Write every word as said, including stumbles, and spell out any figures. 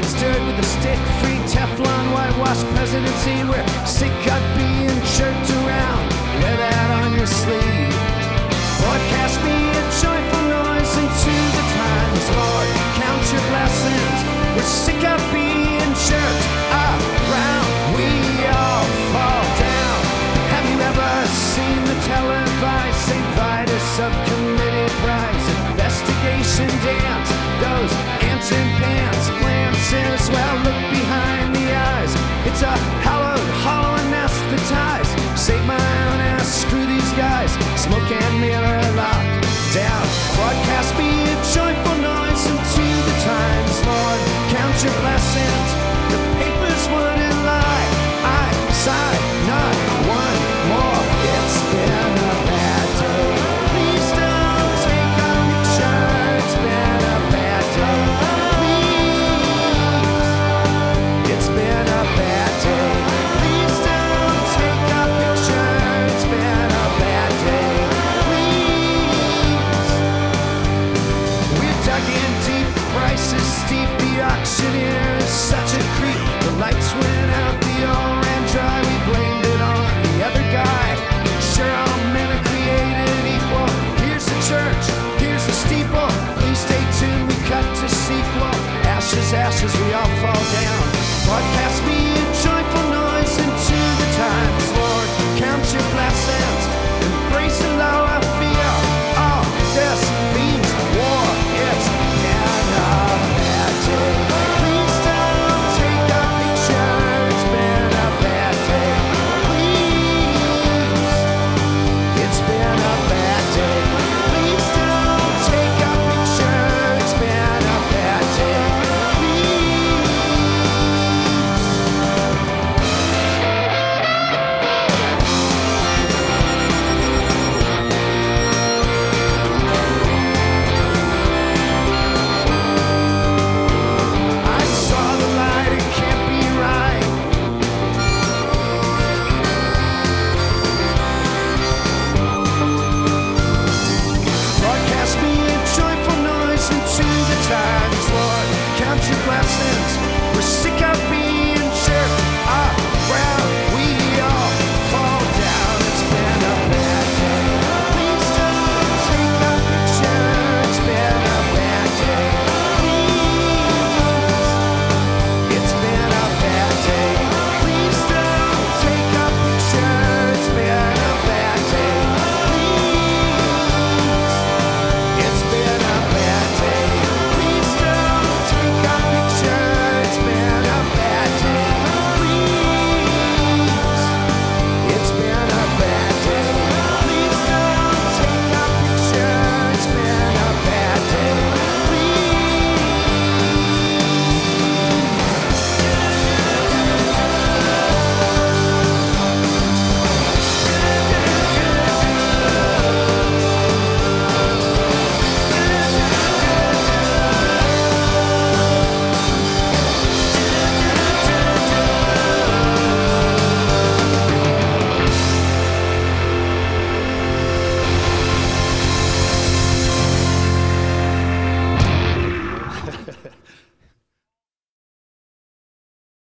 stirred with a stick, free Teflon, whitewashed presidency. We're sick of being jerked around. Wear that on your sleeve. Broadcast me a joyful noise into the times, Lord. Count your blessings. We're sick of being jerked around. We all fall down. Have you ever seen the televised Saint Vitus subcommittee prize investigation dance? Those ants and pants glances, well, look behind the eyes. It's a hallowed, hollow anesthetized. Save my own ass, screw these guys. Smoke and mirror lock down. Broadcast me a joyful noise into the times, Lord. Count your blessings. The papers wouldn't lie. I sigh, not one more. It's been a bad day. Please don't take off your shirt. It's been a bad day. Please. It's been a bad day. Please don't take off your shirt. It's been a bad day. Please. We're dug in deep, prices steep. The auctioneer is such a creep. The lights went out, the oil ran dry. We blamed it on the other guy. Sure, all men are created equal. Here's the church, here's the steeple. Please stay tuned, we cut to sequel. Ashes, ashes, we all fall down. Broadcast me